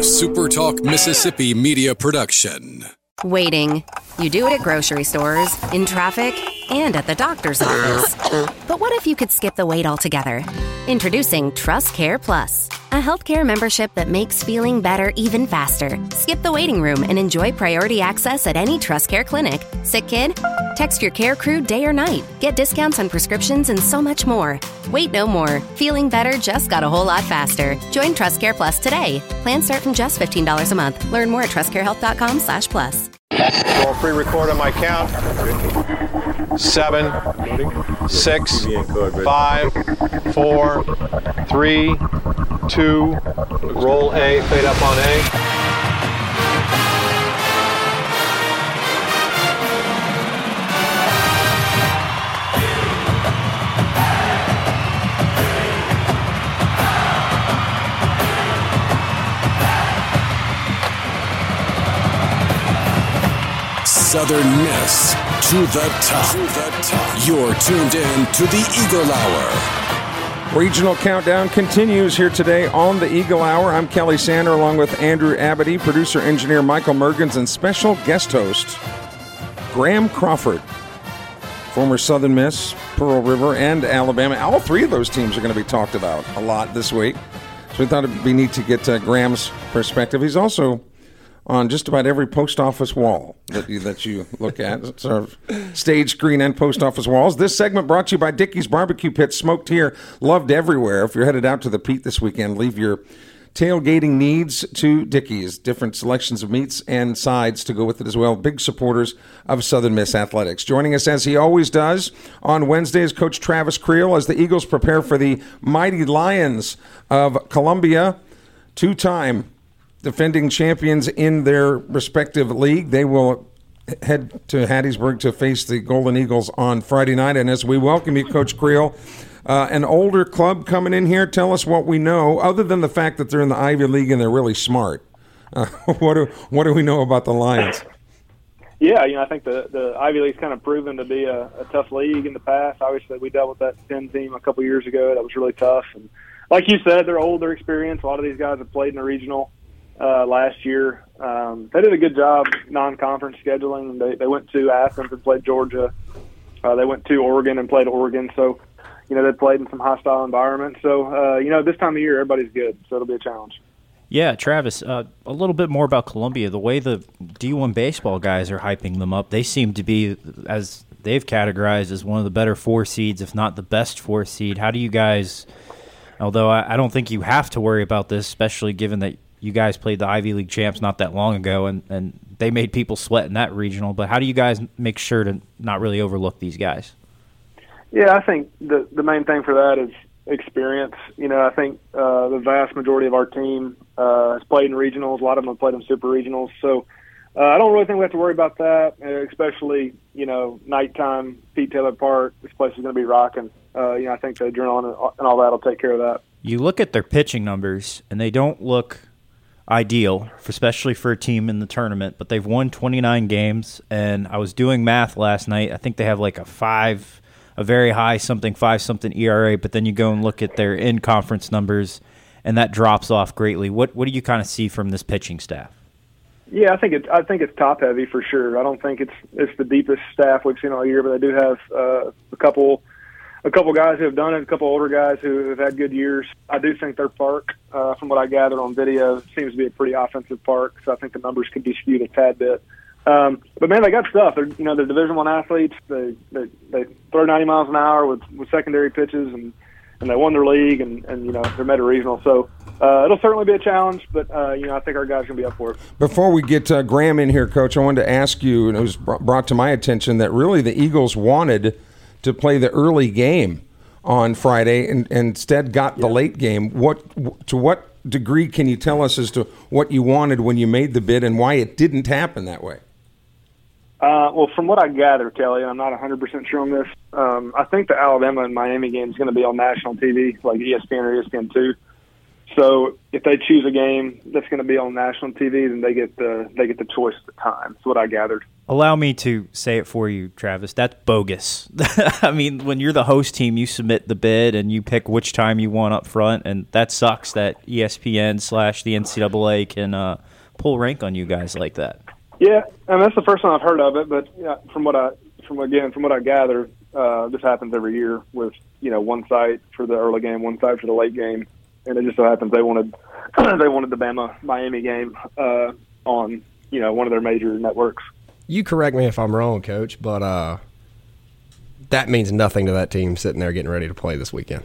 SuperTalk Mississippi media production. Waiting. You do it at grocery stores, in traffic, and at the doctor's office. But what if you could skip the wait altogether? Introducing TrustCare Plus, a healthcare membership that makes feeling better even faster. Skip the waiting room and enjoy priority access at any TrustCare clinic. Sick kid? Text your care crew day or night. Get discounts on prescriptions and so much more. Wait no more. Feeling better just got a whole lot faster. Join TrustCare Plus today. Plans start from just $15 a month. Learn more at trustcarehealth.com/plus. I'll pre-record on my count. 7, 6, 5, 4, 3, 2. Roll A, fade up on A. Southern Miss to the top. You're tuned in to the Eagle Hour. Regional Countdown continues here today on the Eagle Hour. I'm Kelly Sander along with Andrew Abity, producer-engineer Michael Mergens, and special guest host Graham Crawford, former Southern Miss, Pearl River, and Alabama. All three of those teams are going to be talked about a lot this week. So we thought it'd be neat to get Graham's perspective. He's also on just about every post office wall that you look at. It's our stage screen and post office walls. This segment brought to you by Dickey's Barbecue Pit. Smoked here, loved everywhere. If you're headed out to the Pete this weekend, leave your tailgating needs to Dickey's. Different selections of meats and sides to go with it as well. Big supporters of Southern Miss Athletics. Joining us as he always does on Wednesdays, Coach Travis Creel as the Eagles prepare for the mighty Lions of Columbia, two-time defending champions in their respective league. They will head to Hattiesburg to face the Golden Eagles on Friday night. And as we welcome you, Coach Creel, an older club coming in here, tell us what we know, other than the fact that they're in the Ivy League and they're really smart. What do we know about the Lions? Yeah, I think the Ivy League's kind of proven to be a tough league in the past. Obviously, we dealt with that Penn team a couple years ago. That was really tough. And like you said, they're old, they're experienced. A lot of these guys have played in the regional last year. They did a good job non-conference scheduling. They went to Athens and played Georgia. They went to Oregon and played Oregon. So, they played in some hostile environments. So, this time of year, everybody's good. So it'll be a challenge. Yeah, Travis, a little bit more about Columbia. The way the D1 baseball guys are hyping them up, they seem to be, as they've categorized, as one of the better 4 seeds, if not the best 4 seed. How do you guys, although I don't think you have to worry about this, especially given that you guys played the Ivy League champs not that long ago, and they made people sweat in that regional. But how do you guys make sure to not really overlook these guys? Yeah, I think the main thing for that is experience. I think the vast majority of our team has played in regionals. A lot of them have played in super regionals. So I don't really think we have to worry about that, especially, nighttime, Pete Taylor Park. This place is going to be rocking. I think the adrenaline and all that will take care of that. You look at their pitching numbers, and they don't look ideal, especially for a team in the tournament, but they've won 29 games, and I was doing math last night. I think they have like a very high something 5-something ERA, but then you go and look at their in-conference numbers, and that drops off greatly. What do you kind of see from this pitching staff? Yeah, I think it's top-heavy for sure. I don't think it's the deepest staff we've seen all year, but they do have a couple guys who have done it, a couple older guys who have had good years. I do think their park, from what I gathered on video, seems to be a pretty offensive park, so I think the numbers could be skewed a tad bit. But, man, they got stuff. They're Division I athletes. They throw 90 miles an hour with secondary pitches, and they won their league, and they're meta-regional. So it'll certainly be a challenge, but, I think our guys are going to be up for it. Before we get Graham in here, Coach, I wanted to ask you, and it was brought to my attention that really the Eagles wanted – to play the early game on Friday and instead got the late game. To what degree can you tell us as to what you wanted when you made the bid and why it didn't happen that way? Well, from what I gather, Kelly, and I'm not 100% sure on this, I think the Alabama and Miami game is going to be on national TV, like ESPN or ESPN2. So if they choose a game that's going to be on national TV, then they get the choice at the time. That's what I gathered. Allow me to say it for you, Travis. That's bogus. I mean, when you're the host team, you submit the bid and you pick which time you want up front, and that sucks that ESPN/the NCAA can pull rank on you guys like that. Yeah, and that's the first time I've heard of it. But yeah, from what I gather, this happens every year with one site for the early game, one site for the late game, and it just so happens they wanted the Bama-Miami game on one of their major networks. You correct me if I'm wrong, Coach, but that means nothing to that team sitting there getting ready to play this weekend.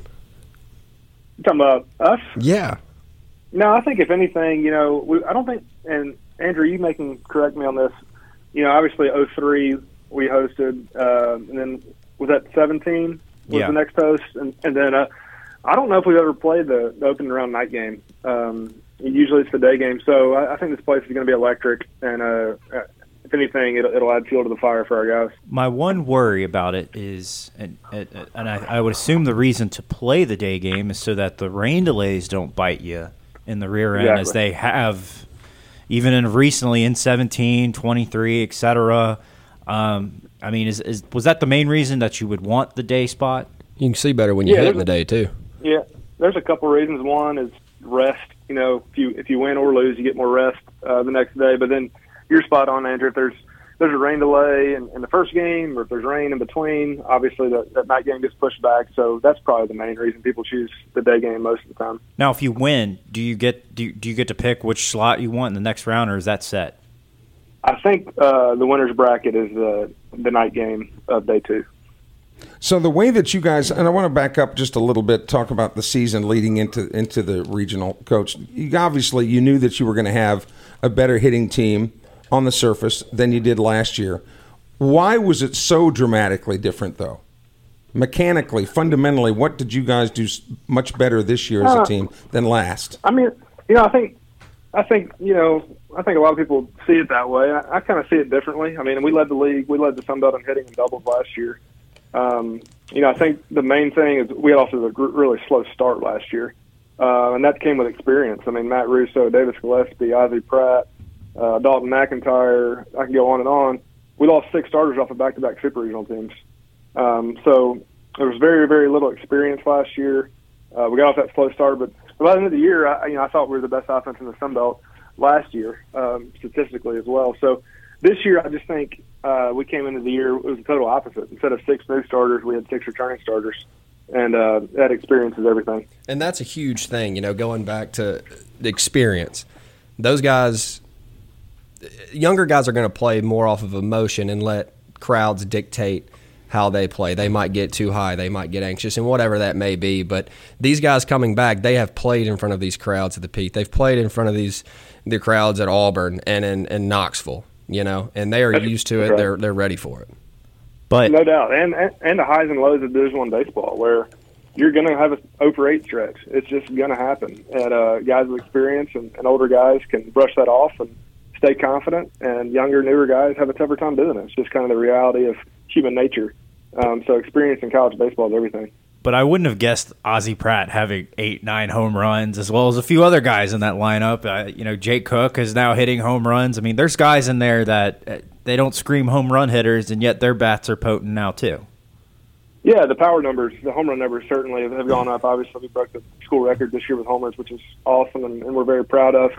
You talking about us? Yeah. No, I think if anything, I don't think, and Andrew, you can correct me on this, obviously 03 we hosted, and then was that 17 was the next host, and then I don't know if we've ever played the opening round night game. Usually it's the day game, so I think this place is going to be electric, and if anything, it'll add fuel to the fire for our guys. My one worry about it is, and I would assume the reason to play the day game is so that the rain delays don't bite you in the rear end, as they have even recently in 17, 23, et cetera. I mean, was that the main reason that you would want the day spot? You can see better when you hit in the day, too. Yeah, there's a couple reasons. One is rest. If you win or lose, you get more rest the next day. But then you're spot on, Andrew. If there's a rain delay in the first game, or if there's rain in between, obviously that night game gets pushed back. So that's probably the main reason people choose the day game most of the time. Now, if you win, do you get to pick which slot you want in the next round, or is that set? I think the winner's bracket is the night game of day 2. So the way that you guys, and I want to back up just a little bit, talk about the season leading into the regional, Coach. You knew that you were going to have a better hitting team on the surface than you did last year. Why was it so dramatically different, though? Mechanically, fundamentally, what did you guys do much better this year as a team than last? I mean, I think a lot of people see it that way. I kind of see it differently. I mean, we led the league. We led the Sun Belt in hitting and doubles last year. I think the main thing is we had also a really slow start last year, and that came with experience. I mean, Matt Russo, Davis Gillespie, Ozzie Pratt, Dalton McIntyre, I can go on and on. We lost 6 starters off of back-to-back super regional teams. So there was very, very little experience last year. We got off that slow start, but by the end of the year, I thought we were the best offense in the Sun Belt last year, statistically as well. So this year, I just think we came into the year, it was the total opposite. Instead of 6 new starters, we had 6 returning starters. And that experience is everything. And that's a huge thing, going back to the experience. Those guys, younger guys are going to play more off of emotion and let crowds dictate how they play. They might get too high, they might get anxious, and whatever that may be. But these guys coming back, they have played in front of these crowds at the Pete. They've played in front of the crowds at Auburn and in Knoxville, and they are used to it. Right. They're ready for it. But no doubt, and the highs and lows of Division I baseball, where you're going to have a 0-for-8 stretch. It's just going to happen. And guys with experience and older guys can brush that off and stay confident, and younger, newer guys have a tougher time doing it. It's just kind of the reality of human nature. So experience in college baseball is everything. But I wouldn't have guessed Ozzie Pratt having 8-9 home runs, as well as a few other guys in that lineup. Jake Cook is now hitting home runs. I mean, there's guys in there that they don't scream home run hitters, and yet their bats are potent now too. Yeah, the power numbers, the home run numbers certainly have gone up. Obviously, we broke the school record this year with homers, which is awesome, and we're very proud of.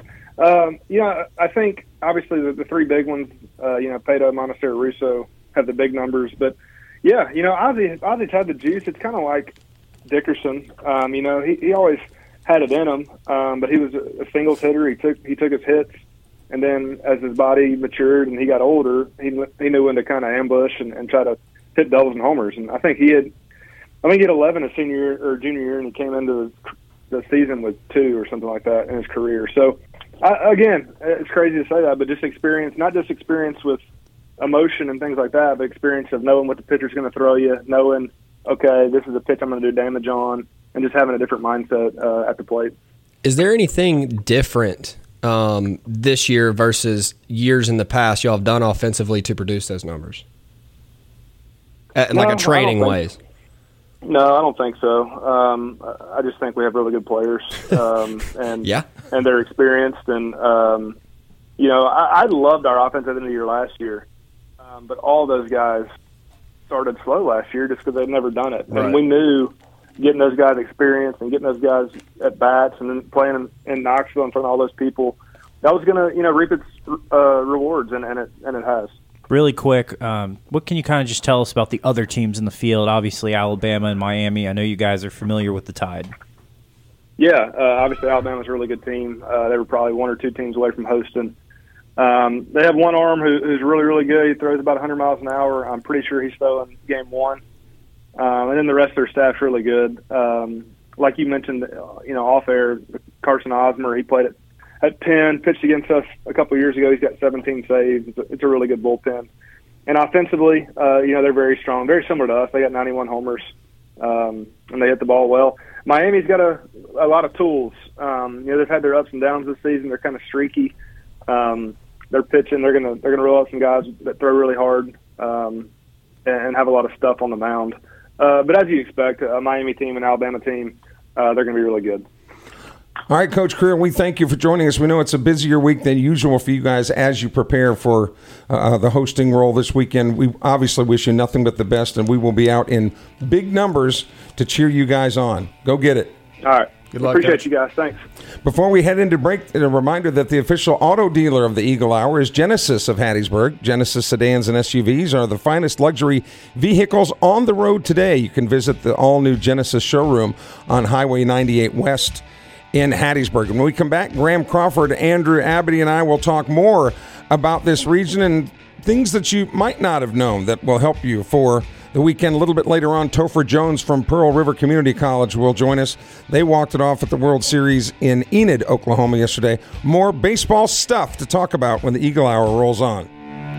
I think obviously the 3 big ones, Pato, Montecero, Russo have the big numbers, but yeah, Ozzie's had the juice. It's kind of like Dickerson. He always had it in him, but he was a singles hitter. He took his hits, and then as his body matured and he got older, he knew when to kind of ambush and try to hit doubles and homers. And I think he had 11 his senior year or junior year, and he came into the season with 2 or something like that in his career. So again, it's crazy to say that, but just experience, not just experience with emotion and things like that, but experience of knowing what the pitcher's going to throw you, knowing, okay, this is a pitch I'm going to do damage on, and just having a different mindset at the plate. Is there anything different this year versus years in the past y'all have done offensively to produce those numbers? Like a training ways? No, I don't think so. I just think we have really good players, and and they're experienced. And I loved our offense at the end of the year last year. But all those guys started slow last year just because they'd never done it. Right. And we knew getting those guys experience and getting those guys at bats and then playing in Knoxville in front of all those people, that was going to reap its rewards, and it has. Really quick, what can you kind of just tell us about the other teams in the field? Obviously, Alabama and Miami. I know you guys are familiar with the Tide. Yeah, obviously Alabama's a really good team. They were probably one or two teams away from hosting. They have one arm who's really, really good. He throws about 100 miles an hour. I'm pretty sure he's throwing game one. And then the rest of their staff's really good. Like you mentioned, off air, Carson Osmer, he played at Penn, pitched against us a couple of years ago. He's got 17 saves. It's a really good bullpen. And offensively, they're very strong, very similar to us. They got 91 homers, and they hit the ball well. Miami's got a lot of tools. They've had their ups and downs this season. They're kind of streaky. They're pitching. They're gonna roll out some guys that throw really hard and have a lot of stuff on the mound. But as you expect, a Miami team and Alabama team, they're going to be really good. All right, Coach Creer, we thank you for joining us. We know it's a busier week than usual for you guys as you prepare for the hosting role this weekend. We obviously wish you nothing but the best, and we will be out in big numbers to cheer you guys on. Go get it. All right. Good luck, Appreciate Coach. you guys. Thanks. Before we head into break, a reminder that the official auto dealer of the Eagle Hour is Genesis of Hattiesburg. Genesis sedans and SUVs are the finest luxury vehicles on the road today. You can visit the all-new Genesis showroom on Highway 98 West in Hattiesburg. When we come back, Graham Crawford, Andrew Abity, and I will talk more about this region and things that you might not have known that will help you for the weekend. A little bit later on, Topher Jones from Pearl River Community College will join us. They walked it off at the World Series in Enid, Oklahoma yesterday. More baseball stuff to talk about when the Eagle Hour rolls on.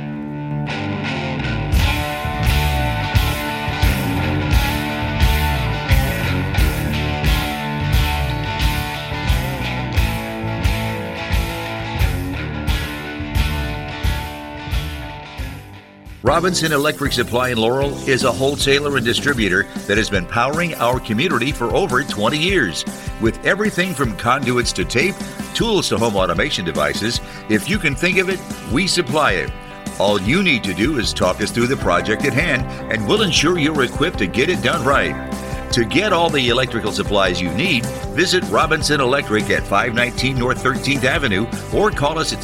Robinson Electric Supply in Laurel is a wholesaler and distributor that has been powering our community for over 20 years. With everything from conduits to tape, tools to home automation devices, if you can think of it, we supply it. All you need to do is talk us through the project at hand, and we'll ensure you're equipped to get it done right. To get all the electrical supplies you need, visit Robinson Electric at 519 North 13th Avenue or call us at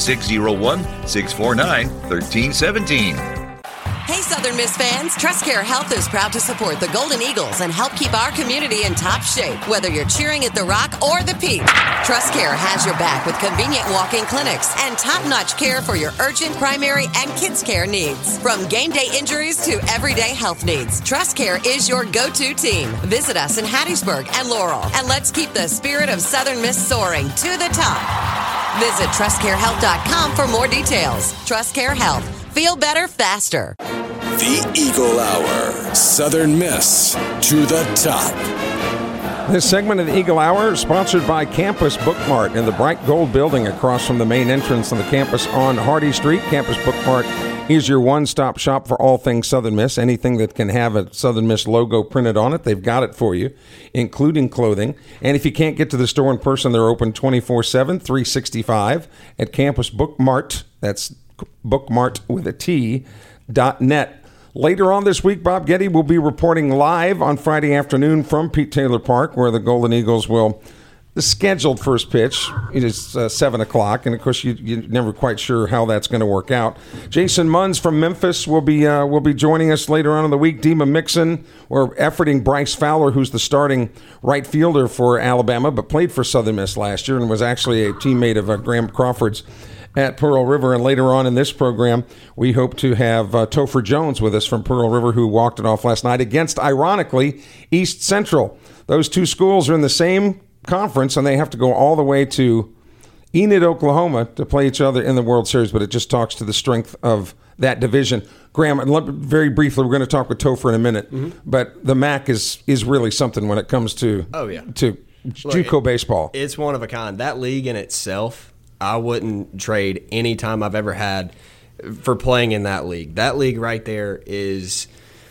601-649-1317. Hey, Southern Miss fans, TrustCare Health is proud to support the Golden Eagles and help keep our community in top shape, whether you're cheering at the Rock or the Peak. TrustCare has your back with convenient walk-in clinics and top-notch care for your urgent, primary, and kids' care needs. From game day injuries to everyday health needs, TrustCare is your go-to team. Visit us in Hattiesburg and Laurel, and let's keep the spirit of Southern Miss soaring to the top. Visit TrustCareHealth.com for more details. TrustCare Health. Feel better faster. The Eagle Hour. Southern Miss to the top. This segment of the Eagle Hour is sponsored by Campus Bookmart in the Bright Gold Building across from the main entrance on the campus on Hardy Street. Campus Bookmart is your one-stop shop for all things Southern Miss. Anything that can have a Southern Miss logo printed on it, they've got it for you, including clothing. And if you can't get to the store in person, they're open 24/7, 365 at Campus Bookmart. That's bookmart with a T.net. Later on this week, Bob Getty will be reporting live on Friday afternoon from Pete Taylor Park, where the Golden Eagles will, the scheduled first pitch is 7 o'clock, and of course you're never quite sure how that's going to work out. Jason Munns from Memphis will be joining us later on in the week. Dima Mixon, we're efforting Bryce Fowler, who's the starting right fielder for Alabama, but played for Southern Miss last year and was actually a teammate of Graham Crawford's at Pearl River. And later on in this program, we hope to have Topher Jones with us from Pearl River, who walked it off last night against, ironically, East Central. Those two schools are in the same conference, and they have to go all the way to Enid, Oklahoma to play each other in the World Series, but it just talks to the strength of that division. Graham, very briefly, we're going to talk with Topher in a minute, but the MAC is really something when it comes to to JUCO baseball. It's one of a kind. That league in itself, I wouldn't trade any time I've ever had for playing in that league. That league right there is,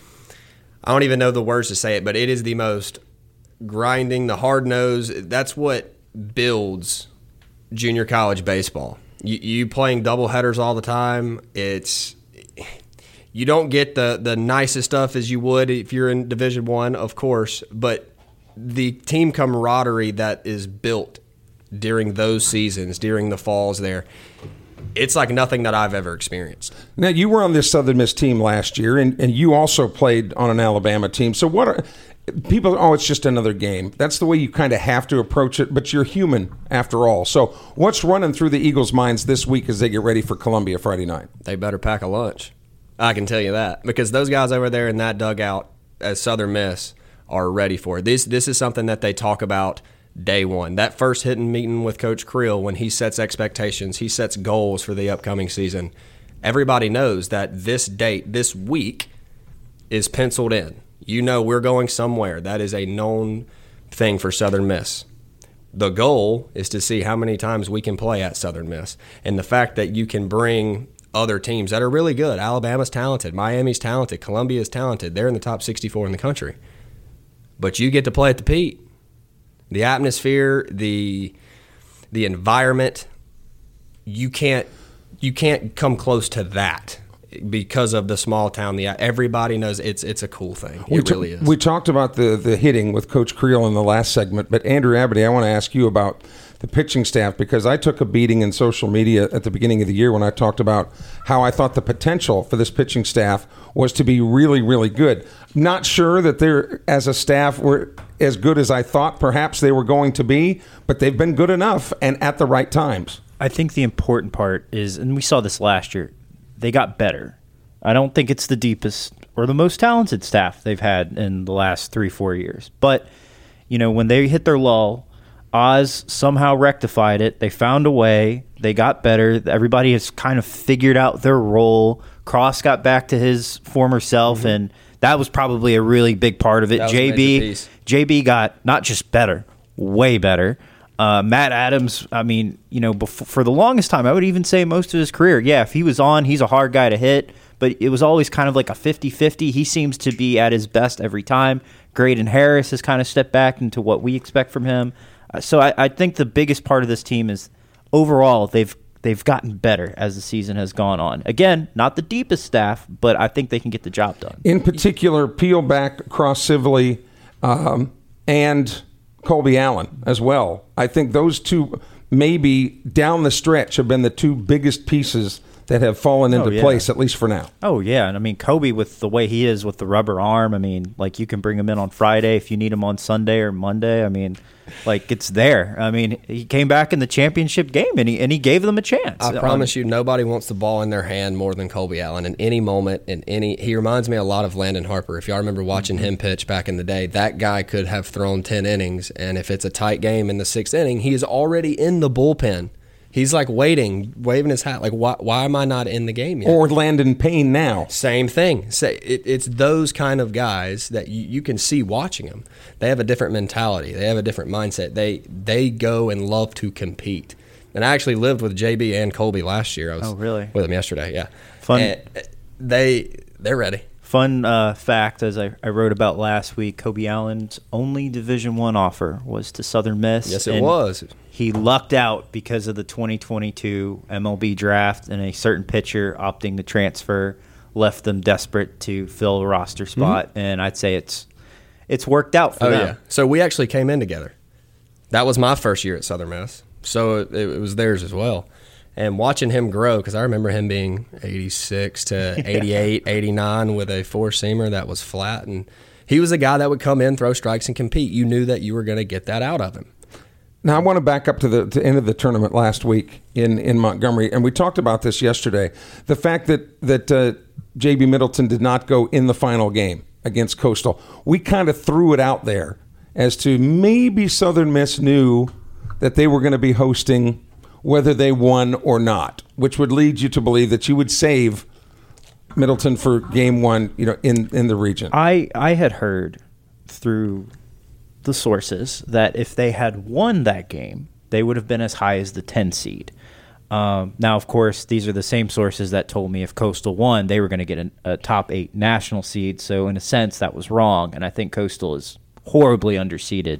I don't even know the words to say it, but it is the most grinding, the hard nose. That's what builds junior college baseball. You playing double headers all the time. You don't get the nicest stuff as you would if you're in Division I, of course, but the team camaraderie that is built during those seasons, during the falls there, it's like nothing that I've ever experienced. Now, you were on this Southern Miss team last year, and you also played on an Alabama team. So what are people, it's just another game. That's the way you kind of have to approach it, but you're human after all. So what's running through the Eagles' minds this week as they get ready for Columbia Friday night? They better pack a lunch. I can tell you that, because those guys over there in that dugout at Southern Miss are ready for it. This is something that they talk about day one. That first hitting meeting with Coach Creel, when he sets expectations, he sets goals for the upcoming season. Everybody knows that this date, this week, is penciled in. You know we're going somewhere. That is a known thing for Southern Miss. The goal is to see how many times we can play at Southern Miss. And the fact that you can bring other teams that are really good. Alabama's talented. Miami's talented. Columbia's talented. They're in the top 64 in the country. But you get to play at the Pete. The atmosphere, the environment, you can't come close to that because of the small town. Everybody knows it's a cool thing. It really is. We talked about the hitting with Coach Creel in the last segment, but Andrew Abity, I want to ask you about the pitching staff, because I took a beating in social media at the beginning of the year when I talked about how I thought the potential for this pitching staff was to be really, really good. Not sure that they're, as a staff, were as good as I thought perhaps they were going to be, but they've been good enough and at the right times. I think the important part is, and we saw this last year, they got better. I don't think it's the deepest or the most talented staff they've had in the last 3-4 years. But, when they hit their lull, Oz somehow rectified it. They found a way. They got better. Everybody has kind of figured out their role. Cross got back to his former self, and that was probably a really big part of it. JB got not just better, way better. Matt Adams, for the longest time, I would even say most of his career, if he was on, he's a hard guy to hit, but it was always kind of like a 50-50. He seems to be at his best every time. Graydon Harris has kind of stepped back into what we expect from him. So I think the biggest part of this team is overall they've gotten better as the season has gone on. Again, not the deepest staff, but I think they can get the job done. In particular, peel back Cross Sibley and Colby Allen as well. I think those two maybe down the stretch have been the two biggest pieces that have fallen into place, at least for now. Oh, yeah. And, Kobe, with the way he is with the rubber arm, you can bring him in on Friday if you need him on Sunday or Monday. It's there. He came back in the championship game, and he gave them a chance. I promise you, nobody wants the ball in their hand more than Colby Allen in any moment. He reminds me a lot of Landon Harper. If y'all remember watching him pitch back in the day, that guy could have thrown 10 innings, and if it's a tight game in the 6th inning, he is already in the bullpen. He's waiting, waving his hat, why am I not in the game yet? Or Landon Payne now. Same thing. It's those kind of guys that you can see watching them. They have a different mentality. They have a different mindset. They go and love to compete. And I actually lived with JB and Colby last year. I was with them yesterday, yeah. Fun. And they're ready. Fun fact, as I wrote about last week, Colby Allen's only Division I offer was to Southern Miss. Yes, it was. He lucked out because of the 2022 MLB draft, and a certain pitcher opting to transfer left them desperate to fill a roster spot. And I'd say it's worked out for them. Yeah. So we actually came in together. That was my first year at Southern Miss, so it was theirs as well. And watching him grow, because I remember him being 86 to 88, 89 with a four-seamer that was flat. And he was a guy that would come in, throw strikes, and compete. You knew that you were going to get that out of him. Now, I want to back up to the end of the tournament last week in Montgomery, and we talked about this yesterday. The fact that J.B. Middleton did not go in the final game against Coastal, we kind of threw it out there as to maybe Southern Miss knew that they were going to be hosting whether they won or not, which would lead you to believe that you would save Middleton for game one, in the region. I had heard through the sources that if they had won that game, they would have been as high as the 10 seed. Now, of course, these are the same sources that told me if Coastal won, they were going to get a top 8 national seed. So in a sense, that was wrong. And I think Coastal is horribly underseeded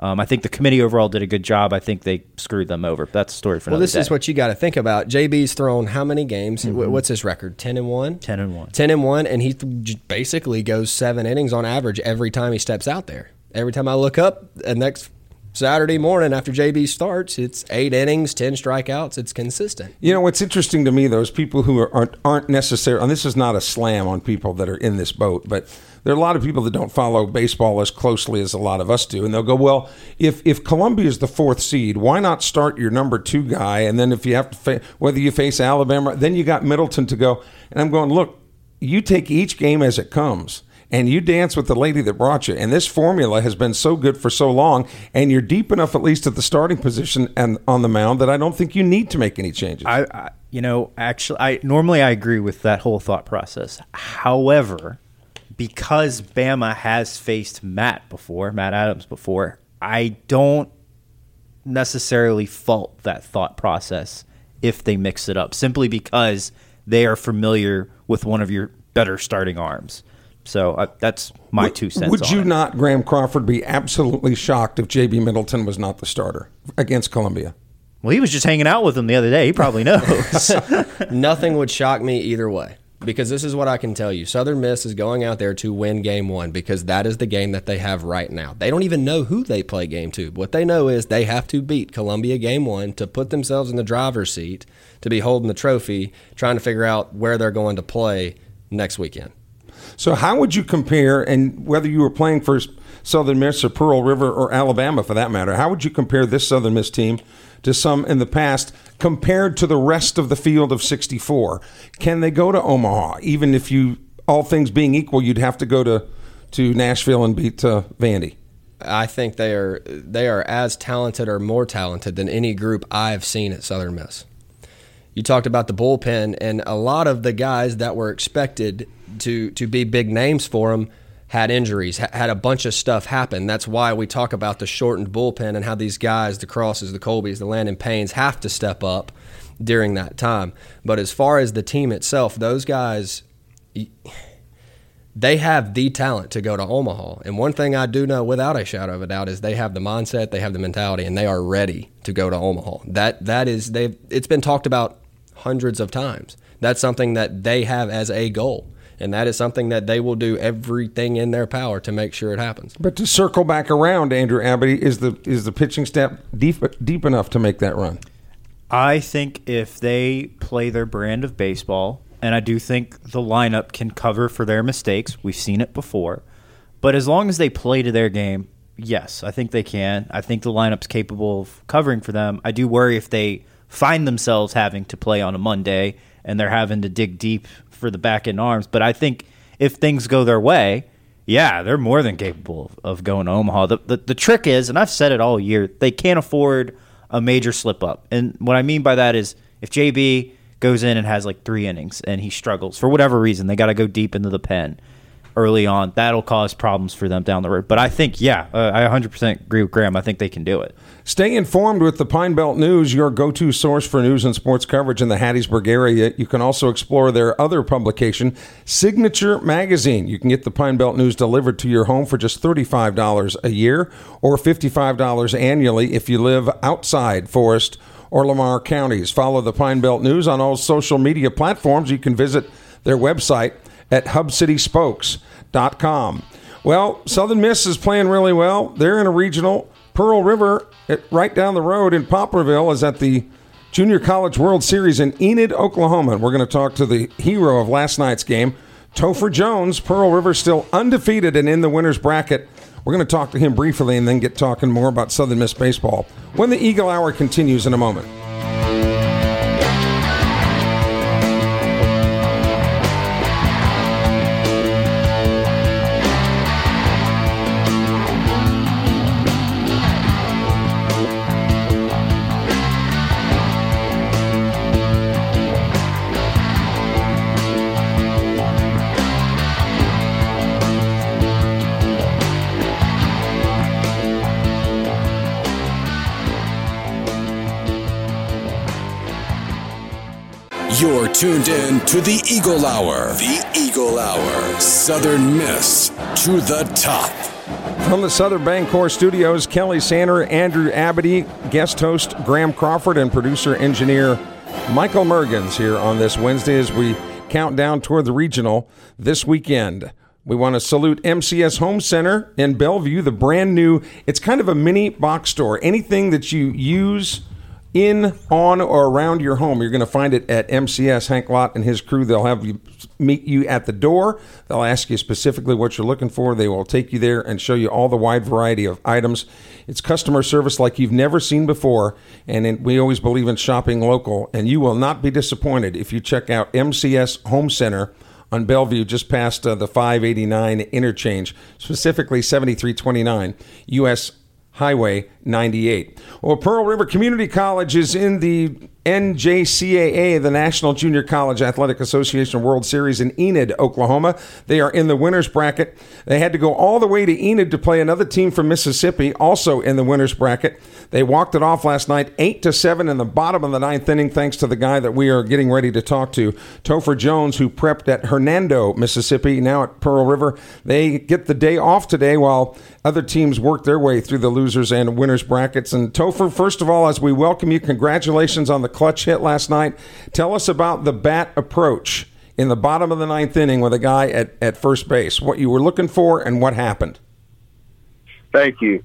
I think the committee overall did a good job. I think they screwed them over. But that's a story for another day. Well, this is what you got to think about. JB's thrown how many games? What's his record? 10-1? 10-1. 10-1, and he basically goes 7 innings on average every time he steps out there. Every time I look up, the next Saturday morning after JB starts, it's 8 innings, 10 strikeouts. It's consistent. You know, what's interesting to me, though, is people who aren't necessarily, and this is not a slam on people that are in this boat, but there are a lot of people that don't follow baseball as closely as a lot of us do. And they'll go, well, if Columbia is the 4th seed, why not start your number 2 guy? And then if you have to, whether you face Alabama, then you got Middleton to go. And I'm going, look, you take each game as it comes. And you dance with the lady that brought you. And this formula has been so good for so long, and you're deep enough, at least at the starting position and on the mound, that I don't think you need to make any changes. Normally I agree with that whole thought process. However, because Bama has faced Matt Adams before, I don't necessarily fault that thought process if they mix it up, simply because they are familiar with one of your better starting arms. So that's my 2 cents. Would you not, Graham Crawford, be absolutely shocked if J.B. Middleton was not the starter against Columbia? Well, he was just hanging out with them the other day. He probably knows. Nothing would shock me either way, because this is what I can tell you. Southern Miss is going out there to win Game 1 because that is the game that they have right now. They don't even know who they play Game 2. What they know is they have to beat Columbia Game 1 to put themselves in the driver's seat, to be holding the trophy, trying to figure out where they're going to play next weekend. So how would you compare, and whether you were playing for Southern Miss or Pearl River or Alabama for that matter, how would you compare this Southern Miss team to some in the past compared to the rest of the field of 64? Can they go to Omaha? Even if you, all things being equal, you'd have to go to Nashville and beat Vandy. I think they are as talented or more talented than any group I've seen at Southern Miss. You talked about the bullpen, and a lot of the guys that were expected to be big names for them had injuries, had a bunch of stuff happen. That's why we talk about the shortened bullpen and how these guys, the Crosses, the Colbys, the Landon Paynes, have to step up during that time. But as far as the team itself, those guys, they have the talent to go to Omaha. And one thing I do know without a shadow of a doubt is they have the mindset, they have the mentality, and they are ready to go to Omaha. It's been talked about hundreds of times. That's something that they have as a goal. And that is something that they will do everything in their power to make sure it happens. But to circle back around, Andrew Abity, is the pitching staff deep enough to make that run? I think if they play their brand of baseball, and I do think the lineup can cover for their mistakes. We've seen it before. But as long as they play to their game, yes, I think they can. I think the lineup's capable of covering for them. I do worry if they find themselves having to play on a Monday and they're having to dig deep for the back-end arms. But I think if things go their way, yeah, they're more than capable of going to Omaha. The trick is, and I've said it all year, they can't afford a major slip-up. And what I mean by that is if JB goes in and has like 3 innings and he struggles, for whatever reason, they got to go deep into the pen early on. That'll cause problems for them down the road. But I think, I 100% agree with Graham. I think they can do it. Stay informed with the Pine Belt News, your go-to source for news and sports coverage in the Hattiesburg area. You can also explore their other publication, Signature Magazine. You can get the Pine Belt News delivered to your home for just $35 a year or $55 annually if you live outside Forest or Lamar counties. Follow the Pine Belt News on all social media platforms. You can visit their website at hubcityspokes.com. Well, Southern Miss is playing really well. They're in a regional. Pearl River, right down the road in Poplarville, is at the Junior College World Series in Enid, Oklahoma. And we're going to talk to the hero of last night's game, Topher Jones. Pearl River still undefeated and in the winner's bracket. We're going to talk to him briefly and then get talking more about Southern Miss baseball when the Eagle Hour continues in a moment. You're tuned in to the Eagle Hour. The Eagle Hour. Southern Miss to the top. From the Southern Bancorp Studios, Kelly Sander, Andrew Abity, guest host Graham Crawford, and producer engineer Michael Mergens here on this Wednesday as we count down toward the regional this weekend. We want to salute MCS Home Center in Bellevue, the brand new, it's kind of a mini box store. Anything that you use in, on, or around your home, you're going to find it at MCS. Hank Lott and his crew, they'll have you meet you at the door. They'll ask you specifically what you're looking for. They will take you there and show you all the wide variety of items. It's customer service like you've never seen before, and we always believe in shopping local, and you will not be disappointed if you check out MCS Home Center on Bellevue, just past the 589 interchange, specifically 7329 U.S. Highway 98. Well, Pearl River Community College is in the NJCAA, the National Junior College Athletic Association World Series in Enid, Oklahoma. They are in the winner's bracket. They had to go all the way to Enid to play another team from Mississippi, also in the winner's bracket. They walked it off last night, 8-7 in the bottom of the ninth inning, thanks to the guy that we are getting ready to talk to, Topher Jones, who prepped at Hernando, Mississippi, now at Pearl River. They get the day off today while other teams work their way through the losers and winners brackets. And Topher, first of all, as we welcome you, congratulations on the clutch hit last night. Tell us about the bat approach in the bottom of the ninth inning with a guy at first base, what you were looking for and what happened. Thank you.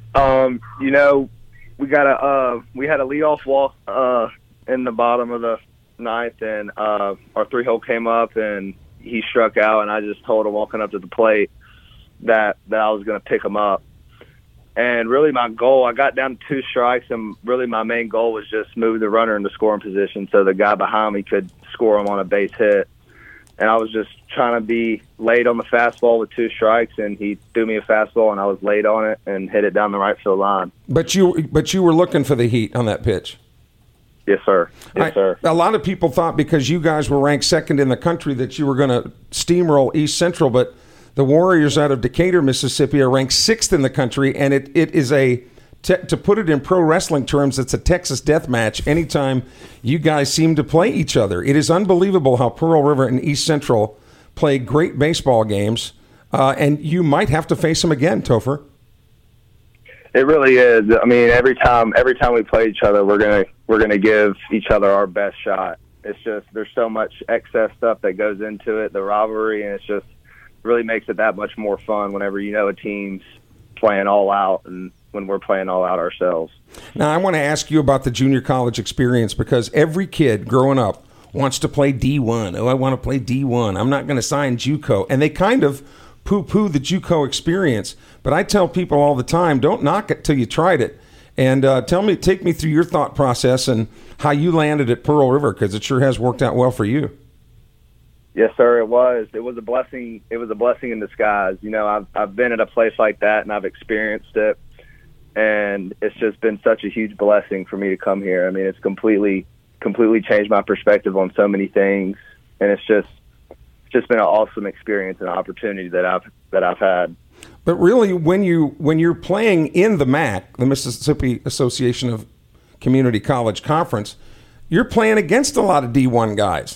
We had a leadoff walk in the bottom of the ninth, and our three-hole came up, and he struck out, and I just told him walking up to the plate that I was going to pick him up. And really my goal, I got down to 2 strikes, and really my main goal was just move the runner into scoring position so the guy behind me could score him on a base hit. And I was just trying to be late on the fastball with 2 strikes, and he threw me a fastball, and I was late on it and hit it down the right field line. But you were looking for the heat on that pitch. Yes, sir. Yes, sir. A lot of people thought because you guys were ranked second in the country that you were going to steamroll East Central, but the Warriors out of Decatur, Mississippi, are ranked 6th in the country, and it is to put it in pro wrestling terms, it's a Texas death match anytime you guys seem to play each other. It is unbelievable how Pearl River and East Central play great baseball games, and you might have to face them again, Topher. It really is. I mean, every time we play each other, we're gonna give each other our best shot. It's just there's so much excess stuff that goes into it, the rivalry, and it's just really makes it that much more fun whenever a team's playing all out and when we're playing all out ourselves. Now, I want to ask you about the junior college experience because every kid growing up wants to play D1. Oh, I want to play D1. I'm not going to sign JUCO. And they kind of poo-poo the JUCO experience. But I tell people all the time, don't knock it till you tried it. And take me through your thought process and how you landed at Pearl River because it sure has worked out well for you. Yes, sir, it was. It was a blessing. It was a blessing in disguise. I've been at a place like that, and I've experienced it, and it's just been such a huge blessing for me to come here. I mean, it's completely changed my perspective on so many things, and it's just been an awesome experience and opportunity that I've had. But really, when you're playing in the MAC, the Mississippi Association of Community College Conference, you're playing against a lot of D1 guys.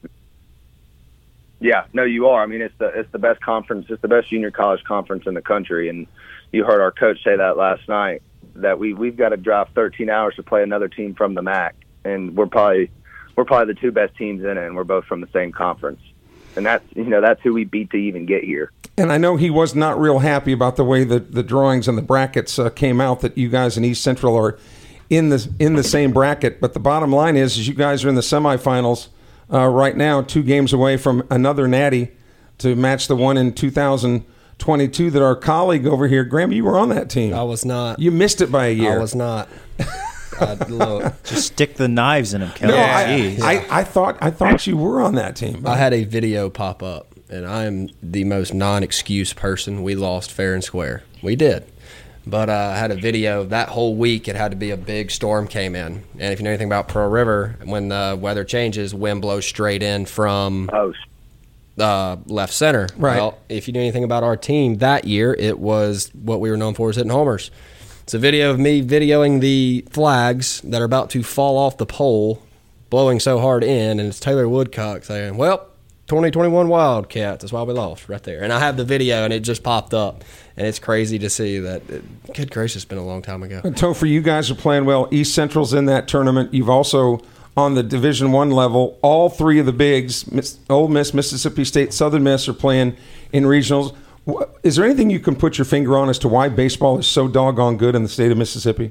Yeah, no, you are. I mean, it's the best conference. It's the best junior college conference in the country, and you heard our coach say that last night that we've got to drive 13 hours to play another team from the MAC, and we're probably the 2 best teams in it, and we're both from the same conference, and that's who we beat to even get here. And I know he was not real happy about the way that the drawings and the brackets came out that you guys in East Central are in the same bracket, but the bottom line is you guys are in the semifinals. Right now, 2 games away from another natty to match the one in 2022 that our colleague over here, Graham, you were on that team. I was not. You missed it by a year. I was not. Just stick the knives in him, Kelly. No, I thought you were on that team. I had a video pop up, and I am the most non-excuse person. We lost fair and square. We did. But I had a video that whole week. It had to be a big storm came in. And if you know anything about Pearl River, when the weather changes, wind blows straight in from left center. Right. Well, if you knew anything about our team that year, it was what we were known for is hitting homers. It's a video of me videoing the flags that are about to fall off the pole, blowing so hard in, and it's Taylor Woodcock saying, well, 2021 Wildcats. That's why we lost right there. And I have the video, and it just popped up. And it's crazy to see that. Good gracious, it's been a long time ago. And Topher, you guys are playing well. East Central's in that tournament. You've also, on the Division I level, all three of the bigs, Ole Miss, Mississippi State, Southern Miss, are playing in regionals. Is there anything you can put your finger on as to why baseball is so doggone good in the state of Mississippi?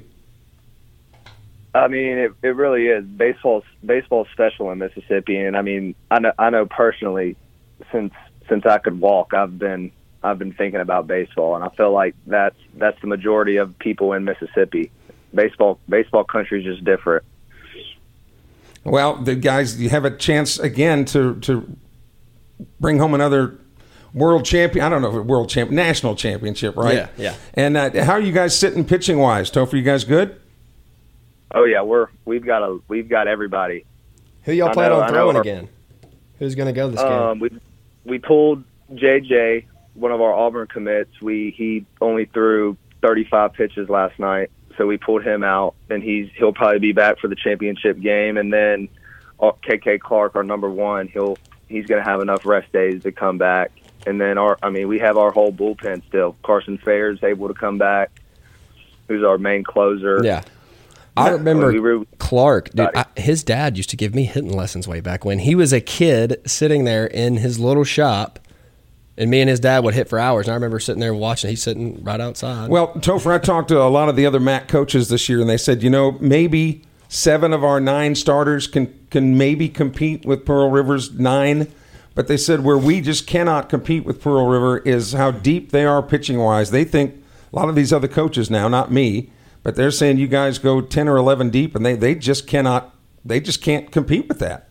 I mean, it really is. Baseball's special in Mississippi, and I mean, I know personally, since I could walk, I've been thinking about baseball, and I feel like that's the majority of people in Mississippi. Baseball country is just different. Well, the guys, you have a chance again to bring home another world champion. I don't know if world champion, national championship, right? Yeah. And how are you guys sitting pitching wise, Topher? You guys good? Oh yeah, we've got everybody. Who y'all plan on throwing again? Who's going to go this game? We pulled JJ, one of our Auburn commits. He only threw 35 pitches last night, so we pulled him out, and he'll probably be back for the championship game. And then KK Clark, our number one, he's going to have enough rest days to come back. And then we have our whole bullpen still. Carson Fair's able to come back, who's our main closer. Yeah. I remember Clark, dude, his dad used to give me hitting lessons way back when. He was a kid sitting there in his little shop, and me and his dad would hit for hours. And I remember sitting there watching. He's sitting right outside. Well, Topher, I talked to a lot of the other MAC coaches this year, and they said, maybe 7 of our 9 starters can maybe compete with Pearl River's 9. But they said where we just cannot compete with Pearl River is how deep they are pitching-wise. They think a lot of these other coaches now, not me, but they're saying you guys go 10 or 11 deep, and they just can't compete with that.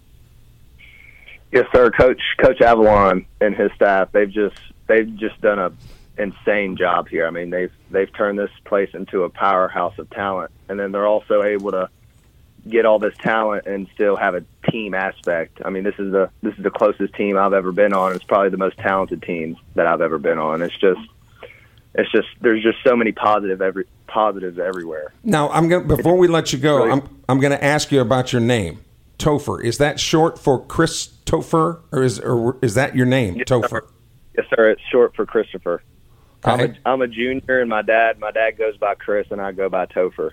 Yes, sir. Coach Avalon and his staff, they've just done an insane job here. I mean, they've turned this place into a powerhouse of talent, and then they're also able to get all this talent and still have a team aspect. I mean, this is the closest team I've ever been on. It's probably the most talented team that I've ever been on. It's just there's just so many positives everywhere. Now, before we let you go, really? I'm going to ask you about your name, Topher. Is that short for Christopher, or is that your name, yes, Topher? Sir. Yes, sir. It's short for Christopher. Okay. I'm a junior, and my dad goes by Chris, and I go by Topher.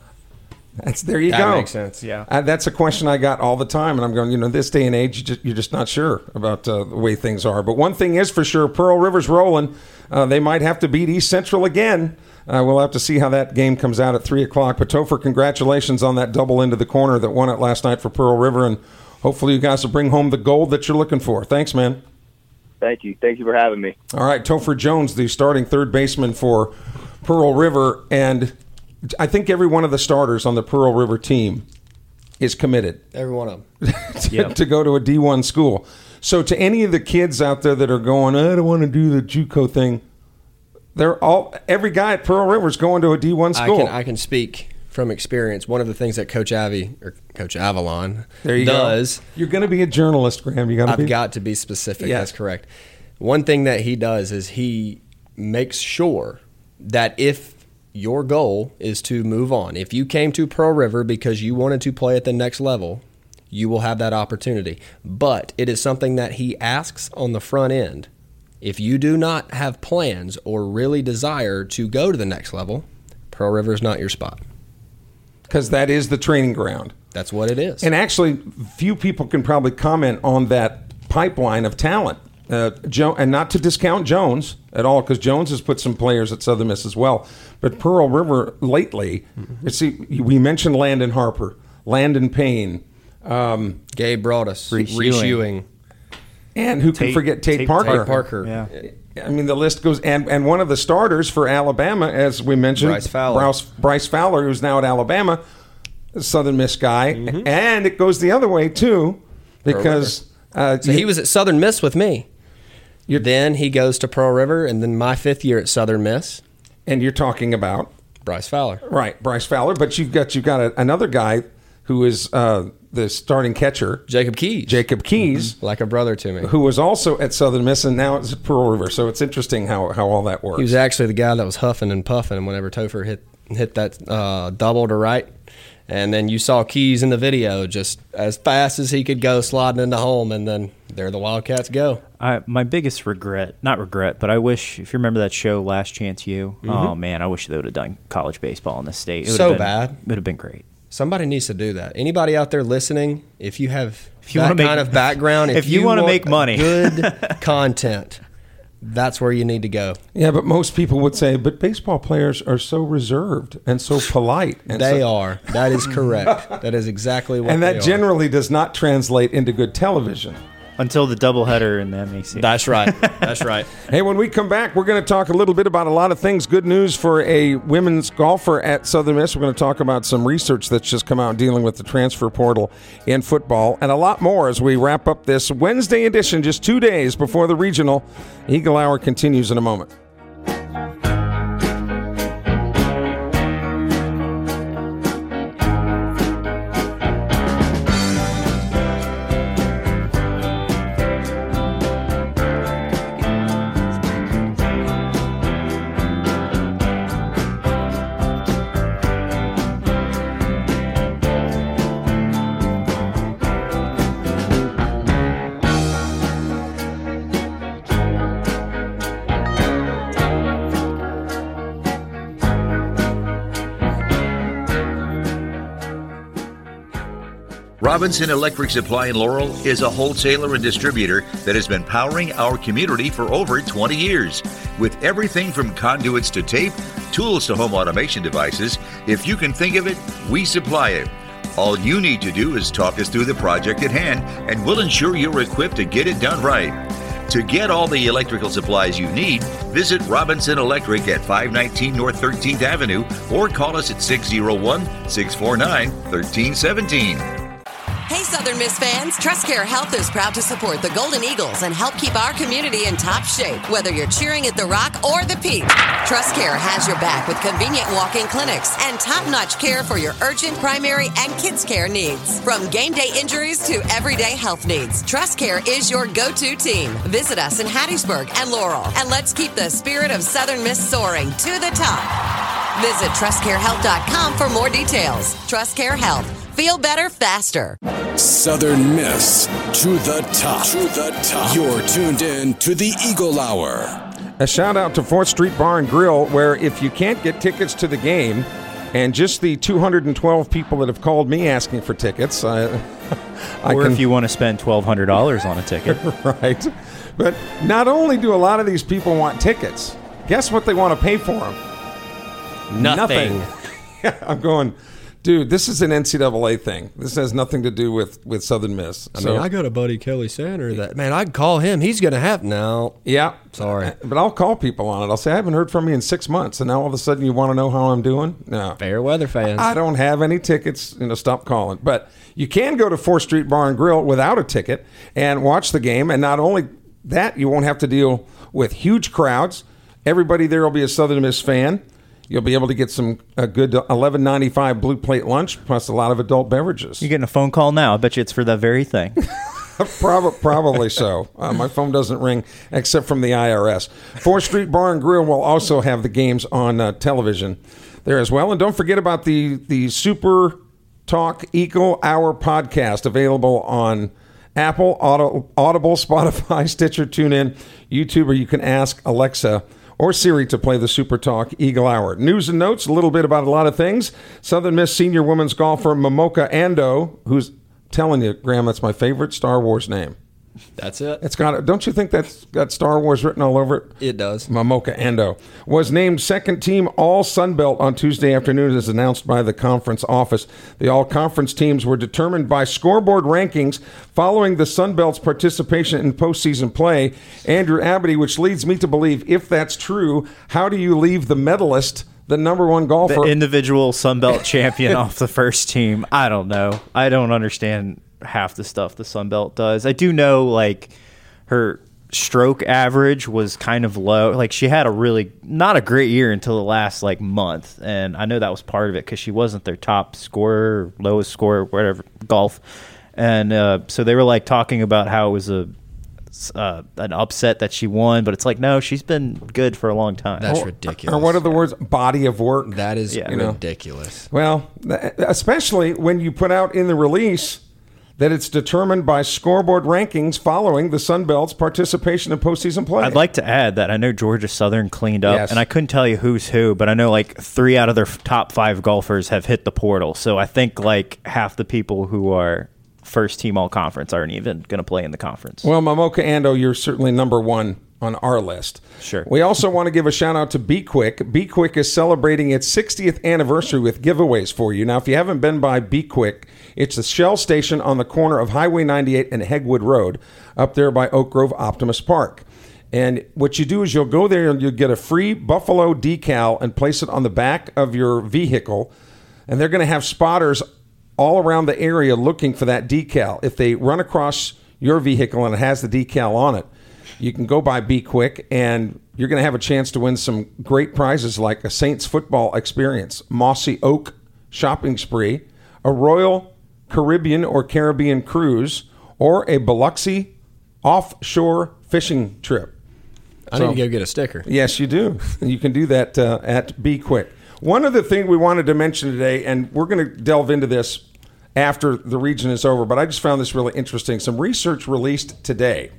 There you go. That makes sense. Yeah. That's a question I got all the time, and I'm going. This day and age, you're just not sure about the way things are. But one thing is for sure, Pearl River's rolling. They might have to beat East Central again. We'll have to see how that game comes out at 3:00. But Topher, congratulations on that double into the corner that won it last night for Pearl River, and hopefully you guys will bring home the gold that you're looking for. Thanks, man. Thank you. Thank you for having me. All right, Topher Jones, the starting third baseman for Pearl River, and I think every one of the starters on the Pearl River team is committed. Every one of them. to go to a D1 school. So to any of the kids out there that are going, I don't want to do the JUCO thing, every guy at Pearl River is going to a D1 school. I can speak from experience. One of the things that Coach Avalon there you does. Go. You're going to be a journalist, Graham. I've got to be specific. Yes. That's correct. One thing that he does is he makes sure that if your goal is to move on, if you came to Pearl River because you wanted to play at the next level, you will have that opportunity. But it is something that he asks on the front end. If you do not have plans or really desire to go to the next level, Pearl River is not your spot. Because that is the training ground. That's what it is. And actually, few people can probably comment on that pipeline of talent. And not to discount Jones at all, because Jones has put some players at Southern Miss as well. But Pearl River lately, we mentioned Landon Harper, Landon Payne, Gabe Broadus, Reese Ewing. And who can forget Tate Parker? Tate Parker. Yeah. I mean, the list goes. And one of the starters for Alabama, as we mentioned, Bryce Fowler, who's now at Alabama, a Southern Miss guy. Mm-hmm. And it goes the other way, too, because so he was at Southern Miss with me. Then he goes to Pearl River, and then my 5th year at Southern Miss. And you're talking about? Bryce Fowler. Right, Bryce Fowler. But you've got another guy who is the starting catcher. Jacob Keys. Mm-hmm. Like a brother to me. Who was also at Southern Miss, and now it's at Pearl River. So it's interesting how all that works. He was actually the guy that was huffing and puffing whenever Topher hit that double to right. And then you saw Keys in the video just as fast as he could go sliding into home, and then there the Wildcats go. My biggest not regret, but I wish, if you remember that show, Last Chance U, oh man, I wish they would have done college baseball in this state. Bad. It would have been great. Somebody needs to do that. Anybody out there listening, if you have that kind of background, if you want to make money, good content, that's where you need to go. Yeah, but most people would say, but baseball players are so reserved and so polite. And they are. That is correct. That is exactly what they are. And that generally does not translate into good television. Until the doubleheader in the MAC. That's right. That's right. Hey, when we come back, we're going to talk a little bit about a lot of things. Good news for a women's golfer at Southern Miss. We're going to talk about some research that's just come out dealing with the transfer portal in football, and a lot more as we wrap up this Wednesday edition, just 2 days before the regional. Eagle Hour continues in a moment. Robinson Electric Supply in Laurel is a wholesaler and distributor that has been powering our community for over 20 years. With everything from conduits to tape, tools to home automation devices, if you can think of it, we supply it. All you need to do is talk us through the project at hand, and we'll ensure you're equipped to get it done right. To get all the electrical supplies you need, visit Robinson Electric at 519 North 13th Avenue or call us at 601-649-1317. Hey, Southern Miss fans, TrustCare Health is proud to support the Golden Eagles and help keep our community in top shape, whether you're cheering at the Rock or the Peak. TrustCare has your back with convenient walk-in clinics and top-notch care for your urgent, primary, and kids' care needs. From game day injuries to everyday health needs, TrustCare is your go-to team. Visit us in Hattiesburg and Laurel, and let's keep the spirit of Southern Miss soaring to the top. Visit TrustCareHealth.com for more details. TrustCare Health. Feel better faster. Southern Miss to the top. To the top. You're tuned in to the Eagle Hour. A shout out to 4th Street Bar and Grill, where if you can't get tickets to the game, and just the 212 people that have called me asking for tickets, if you want to spend $1,200 on a ticket. Right. But not only do a lot of these people want tickets, guess what they want to pay for them? Nothing. I'm going, dude, this is an NCAA thing. This has nothing to do with Southern Miss. I mean, I got a buddy, Kelly Sander, that, man, I'd call him. He's going to have now. Yeah. Sorry. But I'll call people on it. I'll say, I haven't heard from you in 6 months, and now all of a sudden you want to know how I'm doing? No. Fair weather fans. I don't have any tickets. Stop calling. But you can go to 4th Street Bar and Grill without a ticket and watch the game. And not only that, you won't have to deal with huge crowds. Everybody there will be a Southern Miss fan. You'll be able to get a good $11.95 Blue Plate lunch, plus a lot of adult beverages. You're getting a phone call now. I bet you it's for that very thing. Probably so. My phone doesn't ring except from the IRS. 4th Street Bar and Grill will also have the games on television there as well. And don't forget about the Super Talk Eagle Hour podcast, available on Apple, Audible, Spotify, Stitcher, TuneIn, YouTube, or you can ask Alexa or Siri to play the Super Talk Eagle Hour. News and notes, a little bit about a lot of things. Southern Miss senior women's golfer Momoka Ando, who's telling you, Graham, that's my favorite Star Wars name. That's it. It's got. Don't you think that's got Star Wars written all over it? It does. Momoka Ando was named second team All Sun Belt on Tuesday afternoon, as announced by the conference office. The all conference teams were determined by scoreboard rankings following the Sun Belt's participation in postseason play. Andrew Abity, which leads me to believe, if that's true, how do you leave the medalist, the number one golfer, the individual Sun Belt champion, off the first team? I don't know. I don't understand half the stuff the Sun Belt does. I do know, like, her stroke average was kind of low. Like, she had a really not a great year until the last month, and I know that was part of it because she wasn't their top scorer, lowest scorer, whatever, golf. And so they were talking about how it was an upset that she won, but it's like, no, she's been good for a long time. That's ridiculous. Or what are the words? Body of work. That is ridiculous. Well, especially when you put out in the release that it's determined by scoreboard rankings following the Sun Belt's participation in postseason play. I'd like to add that I know Georgia Southern cleaned up, Yes. and I couldn't tell you who's who, but I know like 3 out of their top 5 golfers have hit the portal. So I think like half the people who are first team all conference aren't even going to play in the conference. Well, Momoka Ando, you're certainly number one on our list. Sure. We also want to give a shout out to Be Quick. Be Quick is celebrating its 60th anniversary with giveaways for you. Now, if you haven't been by Be Quick, it's a Shell station on the corner of Highway 98 and Hegwood Road, up there by Oak Grove Optimus Park. And what you do is you'll go there and you'll get a free Buffalo decal and place it on the back of your vehicle. And they're going to have spotters all around the area looking for that decal. If they run across your vehicle and it has the decal on it, you can go by Be Quick, and you're going to have a chance to win some great prizes like a Saints football experience, Mossy Oak shopping spree, a Royal Caribbean or Caribbean cruise, or a Biloxi offshore fishing trip. I need to go get a sticker. Yes, you do. You can do that at Be Quick. One other thing we wanted to mention today, and we're going to delve into this after the region is over, but I just found this really interesting. Some research released today.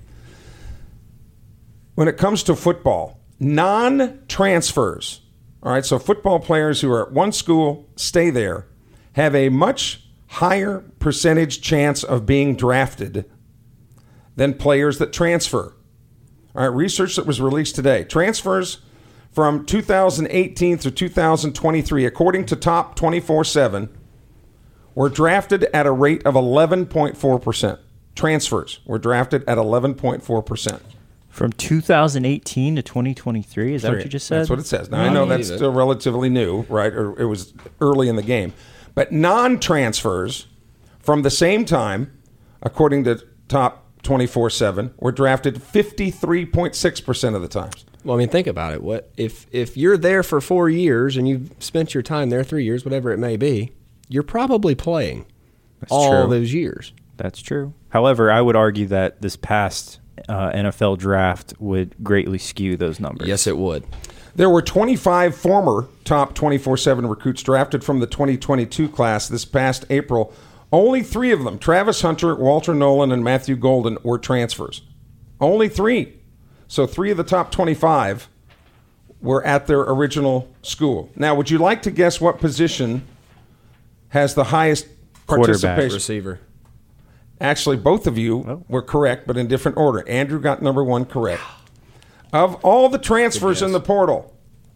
When it comes to football, non-transfers, all right, so football players who are at one school, stay there, have a much higher percentage chance of being drafted than players that transfer. All right, research that was released today. Transfers from 2018 through 2023, according to Top 24/7, were drafted at a rate of 11.4%. Transfers were drafted at 11.4%. From 2018 to 2023, is that what you just said? That's what it says. Now, I know that's still relatively new, right? Or it was early in the game. But non-transfers from the same time, according to Top 24/7, were drafted 53.6% of the times. Well, I mean, think about it. What if you're there for 4 years and you've spent your time there 3 years, whatever it may be, you're probably playing all those years. That's true. However, I would argue that this past NFL draft would greatly skew those numbers. Yes, it would. There were 25 former Top 24/7 recruits drafted from the 2022 class this past April. Only 3 of them, Travis Hunter, Walter Nolan, and Matthew Golden, were transfers. Only 3. So 3 of the top 25 were at their original school. Now, would you like to guess what position has the highest participation? Quarterback. Receiver. Actually, both of you were correct, but in different order. Andrew got number 1 correct. Of all the transfers in the portal,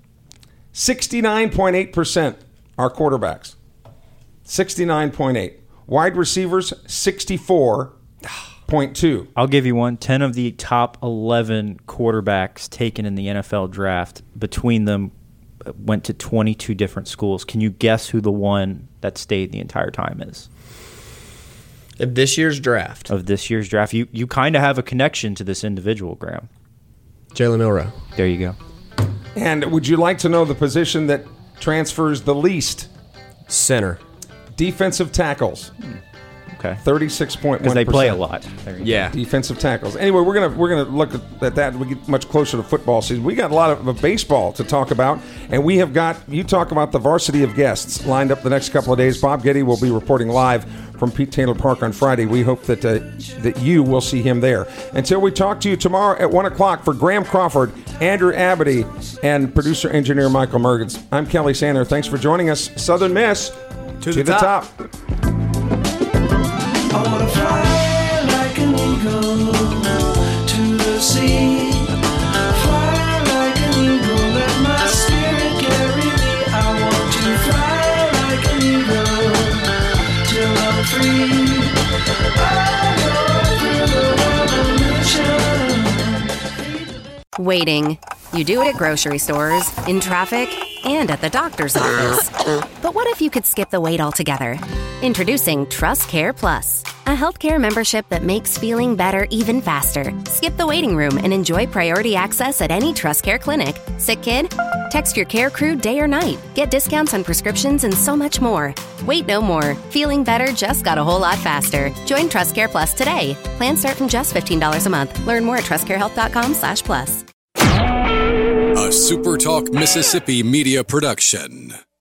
69.8% are quarterbacks. 69.8. Wide receivers, 64.2. I'll give you one. 10 of the top 11 quarterbacks taken in the NFL draft, between them, went to 22 different schools. Can you guess who the one that stayed the entire time is? Of this year's draft. Of this year's draft. You kind of have a connection to this individual, Graham. Jalen Milroe. There you go. And would you like to know the position that transfers the least? Center. Defensive tackles. Okay. 36.1%. Because they play a lot. Yeah. Defensive tackles. Anyway, we're gonna look at that. We get much closer to football season. We got a lot of baseball to talk about, and we have got, you talk about the varsity of guests lined up the next couple of days. Bob Getty will be reporting live from Pete Taylor Park on Friday. We hope that that you will see him there. Until we talk to you tomorrow at 1 o'clock, for Graham Crawford, Andrew Abity, and producer engineer Michael Mergens, I'm Kelly Sander. Thanks for joining us. Southern Miss to the top. I wanna fly like an eagle to the sea. Fly like an eagle, let my spirit carry me. I want to fly like an eagle till I'm free. I go through the revolution. Waiting. You do it at grocery stores, in traffic, and at the doctor's office. But what if you could skip the wait altogether? Introducing Trust Care Plus, a healthcare membership that makes feeling better even faster. Skip the waiting room and enjoy priority access at any Trust Care clinic. Sick kid? Text your care crew day or night. Get discounts on prescriptions and so much more. Wait no more. Feeling better just got a whole lot faster. Join TrustCare Plus today. Plans start from just $15 a month. Learn more at trustcarehealth.com/plus. A SuperTalk Mississippi media production.